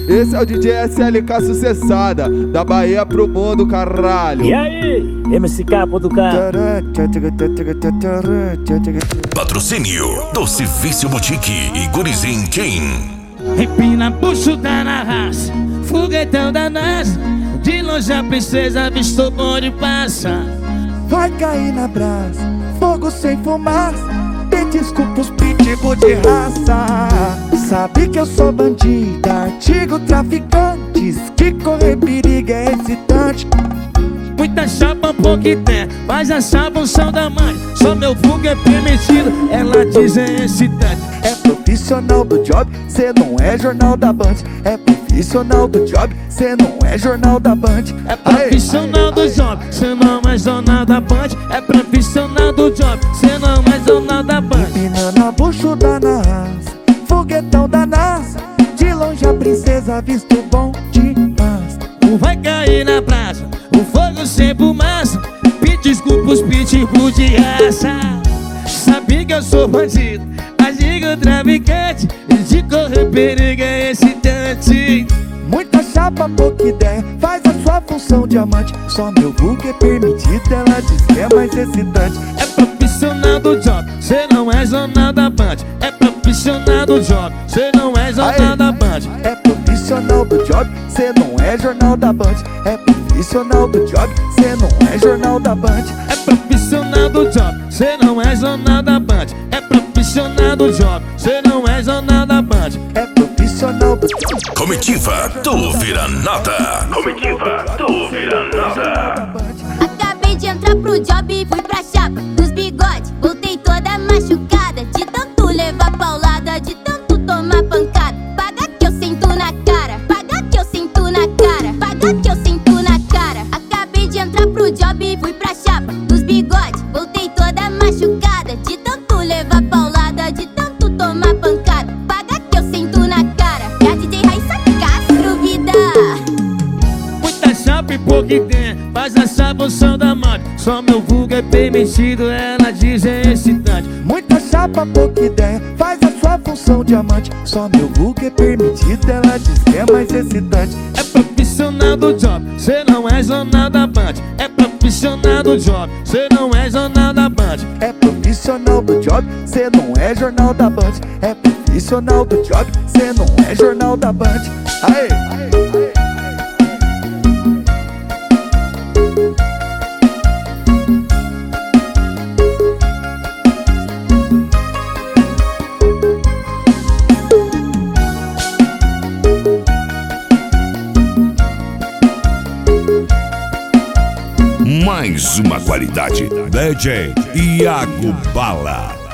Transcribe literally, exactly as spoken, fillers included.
Esse é o D J S L K Sucessada, da Bahia pro mundo, caralho. E aí, M C K do K. Patrocínio Doce Vício Boutique e Gurizinho King. Empina bucho da na raça, foguetão da NASA. De longe a princesa avistou bonde passa. Vai cair na brasa, fogo sem fumaça. Tem desculpa os pitbull de raça. Sabe que eu sou bandida, artigo traficantes. Que correr perigo é excitante. Muita chapa, pouco ideia, mas a função da mãe. Só meu vulgo é permitido, ela diz é excitante. É profissional do job, cê não é jornal da Band. É profissional do job, cê não é jornal da Band. É profissional do job, cê não é jornal da Band. É profissional do job, cê não é jornal da Band. Empinando a bucho da NASA, foguetão da NASA. De longe a princesa visto bom demais. Um vai cair na praça, o fogo sem fumaça. Pede desculpa os pitbull de raça. Sabe que eu sou bandido, agigo traficante. De correr perigo é excitante. Muita chapa, pouca ideia, faz a sua função diamante. Só meu vulgo é permitido, ela diz que é mais excitante. É profissional do job, cê não é jornal da Band. É profissional do job, cê não é jornal da Band. É profissional do job, cê não é jornal da Band. É profissional do job, cê não é jornal da Band. É profissional do job, cê não é jornal da Band. É profissional do job, cê não é jornal da Band. É profissional do job. Comitiva do Vira Nada. Comitiva do Vira Nada. Acabei de entrar pro job e fui pra chapa dos bigodes. Voltei toda machucada, de tanto levar paulada, de tanto tomar pancada. Paga que eu sinto na cara, paga que eu sinto na cara, paga que eu sinto na cara. Acabei de entrar pro job e fui pra chapa dos bigodes. Voltei toda machucada, de tanto levar paulada, de tanto tomar pancada. Paga que eu sinto na cara. É a D J Raissa Castro, vida. Muita chapa e pouca ideia, faz essa função da mãe. Só meu vulgo é permitido, ela diz é excitante. Muita chapa, pouca ideia, faz a sua função diamante. Só meu vulgo é permitido, ela diz que é mais excitante. É profissional do job, cê não é jornal da Band. É profissional do job, cê não é jornal da Band. É profissional do job, cê não é jornal da Band. É profissional do job, cê não é jornal da Band. Aê! Mais uma qualidade. D J Iago Bala.